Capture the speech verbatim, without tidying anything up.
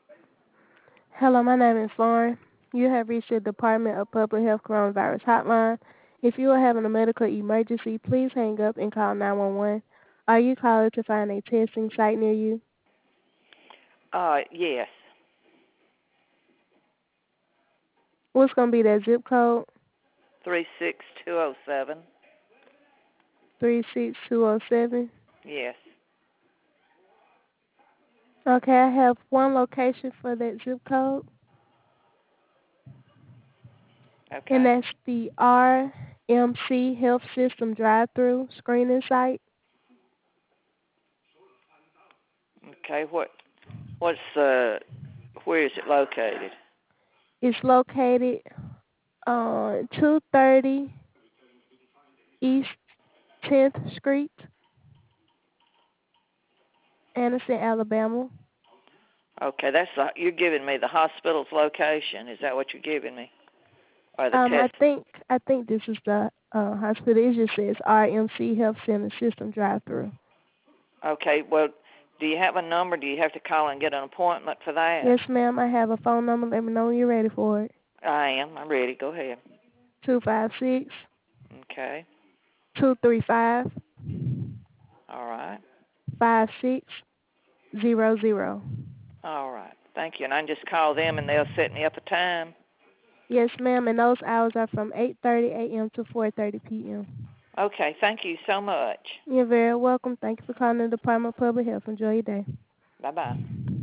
Hello, my name is Lauren. You have reached the Department of Public Health Coronavirus Hotline. If you are having a medical emergency, please hang up and call nine one one. Are you calling to find a testing site near you? Uh, yes. What's going to be that zip code? three six two oh seven. three six two oh seven. Yes. Okay, I have one location for that zip code, and Okay. that's the R M C Health System drive-through screening site. Okay. What? What's uh? Where is it located? It's located on two thirty East tenth Street, Anderson, Alabama. Okay. That's the, you're giving me the hospital's location. Is that what you're giving me? Or the Um, I test? think I think this is the uh, hospital. It just says R M C Health Center System drive-through. Okay. Well, do you have a number? Do you have to call and get an appointment for that? Yes, ma'am. I have a phone number. Let me know when you're ready for it. I am. I'm ready. Go ahead. Two five six Okay. two three five All right. five six zero zero. All right. Thank you. And I can just call them and they'll set me up a time. Yes, ma'am. And those hours are from eight thirty a.m. to four thirty p.m. Okay. Thank you so much. You're very welcome. Thank you for calling the Department of Public Health. Enjoy your day. Bye bye.